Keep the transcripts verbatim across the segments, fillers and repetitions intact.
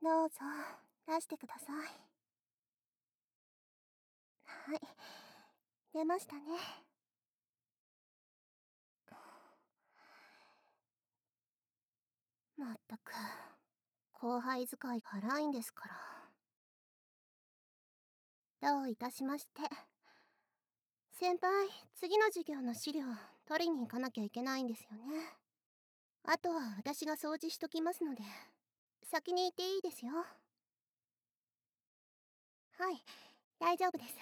どうぞ、出してください。はい。出ましたね。まったく、後輩使いが荒いんですから。どういたしまして。先輩、次の授業の資料取りに行かなきゃいけないんですよね。あとは私が掃除しときますので、先に行っていいですよ。はい、大丈夫です。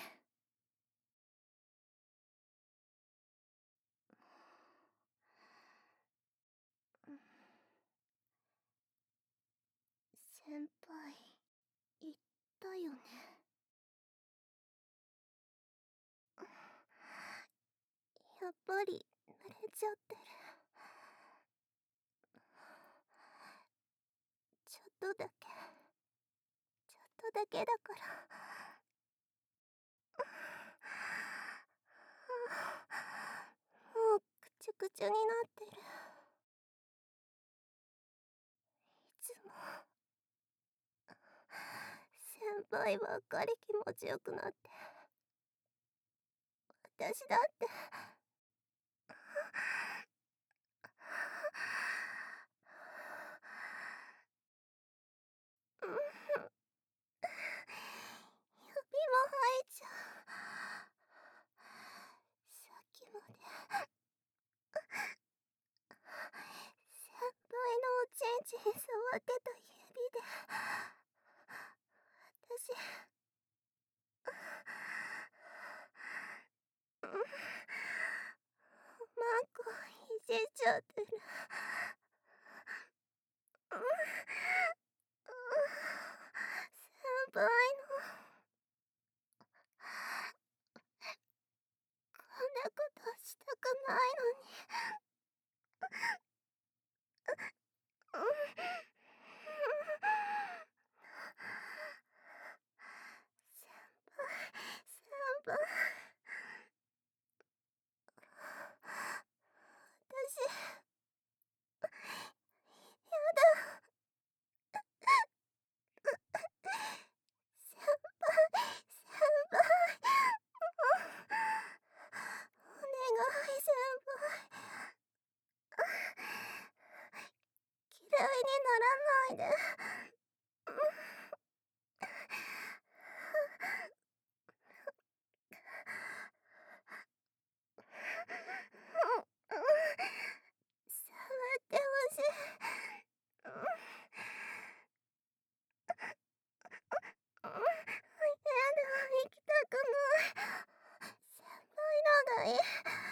先輩、言ったよね。やっぱり濡れちゃってる。ちょっとだけ、ちょっとだけだから。もうくちゃくちゃになってる。いつも先輩ばっかり気持ちよくなって、私だってうん、指も吐いちゃう。さっきまで先輩のおちんちん触ってた指で、私うん、マンコいじっちゃってる。うん、うん、先輩のこんなことしたくないのに。うん、先輩、先輩。私、やだ。先輩、先輩。お願い、先輩。嫌いにならないで。触ってほしい。うん、やだ、行きたくない。先輩のがいい。